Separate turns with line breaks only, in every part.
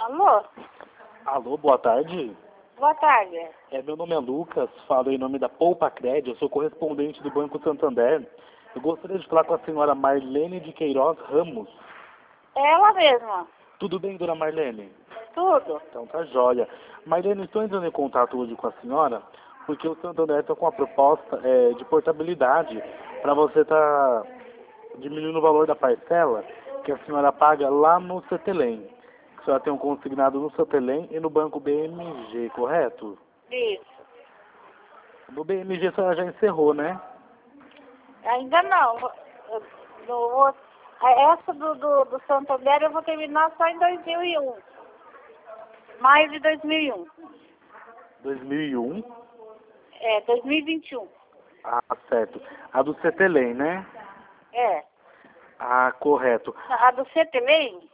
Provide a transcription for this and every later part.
Alô?
Alô, boa tarde.
Boa tarde.
Meu nome é Lucas, falo em nome da Poupa Cred, eu sou correspondente do Banco Santander. Eu gostaria de falar com a senhora Marlene de Queiroz Ramos.
É ela mesma.
Tudo bem, dona Marlene?
Tudo.
Então tá jóia. Marlene, estou entrando em contato hoje com a senhora porque o Santander está com uma proposta de portabilidade para você estar diminuindo o valor da parcela que a senhora paga lá no Cetelem. A senhora tem um consignado no Cetelem e no Banco BMG, correto?
Isso.
No BMG a senhora já encerrou, né?
Ainda não. Essa do Santander eu vou terminar só em 2001. Maio de 2001.
2001?
2021.
Ah, certo. A do Cetelem, né?
É.
Ah, correto.
A do Cetelem?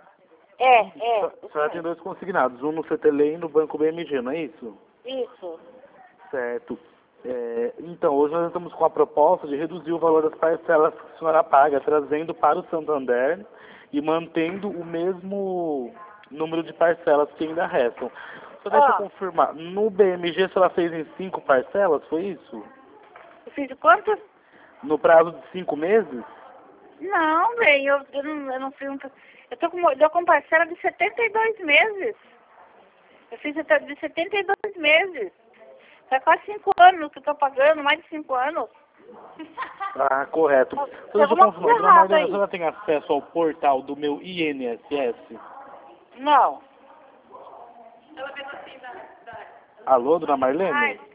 A senhora tem dois consignados, um no Cetelem e no Banco BMG, não é isso?
Isso.
Certo. Então, hoje nós estamos com a proposta de reduzir o valor das parcelas que a senhora paga, trazendo para o Santander e mantendo o mesmo número de parcelas que ainda restam. Só deixa eu confirmar, no BMG a senhora fez em 5 parcelas, foi isso?
Eu fiz quanto?
No prazo de 5 meses?
Não, bem, eu não fiz. Eu com parcela de 72 meses. Eu fiz de 72 meses. Tá quase 5 anos que eu tô pagando, mais de 5 anos.
Ah, correto. Então, deixa eu confirmar, dona Marlene, a senhora tem acesso ao portal do meu INSS?
Não.
Alô, dona Marlene?